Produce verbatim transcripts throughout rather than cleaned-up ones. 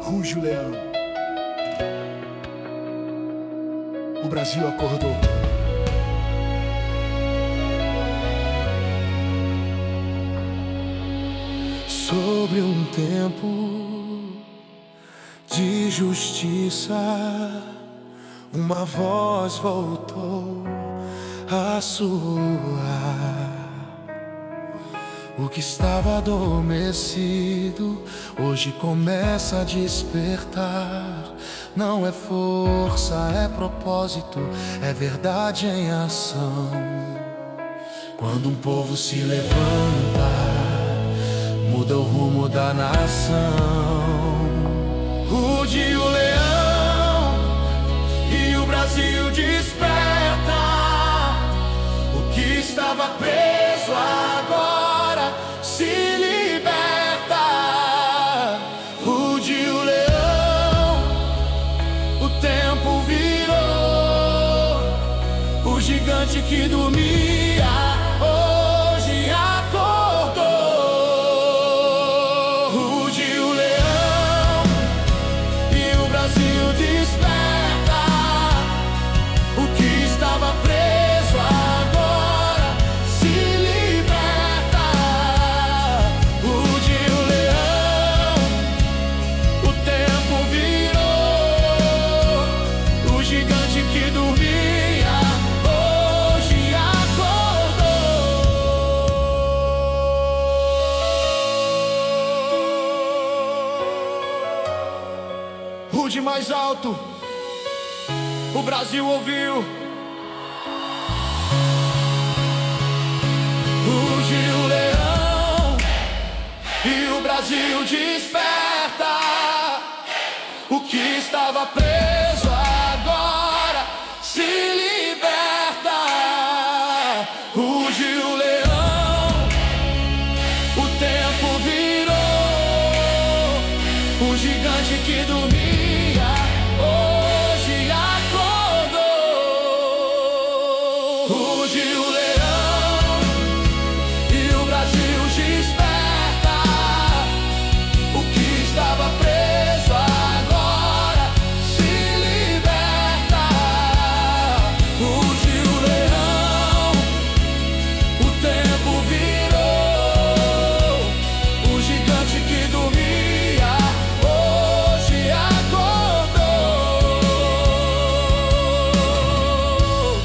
Ruge o leão. O Brasil acordou. Sobre um tempo de justiça, uma voz voltou a soar. O que estava adormecido hoje começa a despertar. Não é força, é propósito, é verdade em ação. Quando um povo se levanta, muda o rumo da nação. Ruge o leão e o Brasil desperta. O que estava preso agora se liberta. Ruge o leão, o tempo virou. O gigante que dormia hoje acordou. Ruge o leão e o Brasil desperta. O que estava preso agora se liberta. Ruge o leão, o tempo virou. O gigante que dormia hoje acordou. Ruge mais alto, o Brasil ouviu. Ruge o leão e o Brasil desperta. O que estava preso agora se liberta. Ruge o leão, o tempo virou. O gigante que dormia hoje acordou. Ruge o leão e o Brasil desperta. O que estava preso agora se liberta. Ruge o leão, o tempo virou. O gigante que dormia hoje acordou.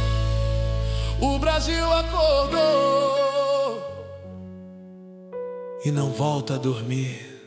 O Brasil acordou e não volta a dormir.